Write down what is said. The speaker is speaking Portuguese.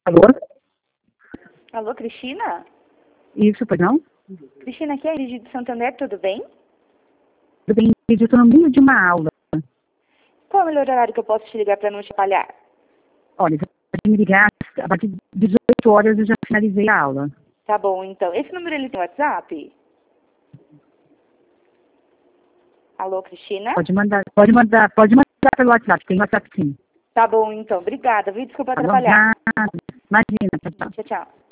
Alô? Alô, Cristina? Isso, pois não? Cristina, aqui é a Lígia de Santander, tudo bem? Tudo bem, eu estou no meio de uma aula. Qual é o melhor horário que eu posso te ligar para não te atrapalhar? Olha, você pode me ligar a partir de 18 horas, eu já finalizei a aula. Tá bom, então. Esse número ele tem WhatsApp? Alô, Cristina? Pode mandar pelo WhatsApp, tem WhatsApp sim. Tá bom, então. Obrigada, viu? Desculpa Tá bom? atrapalhar. Nada. Imagina, tchau, tchau. Tchau, tchau.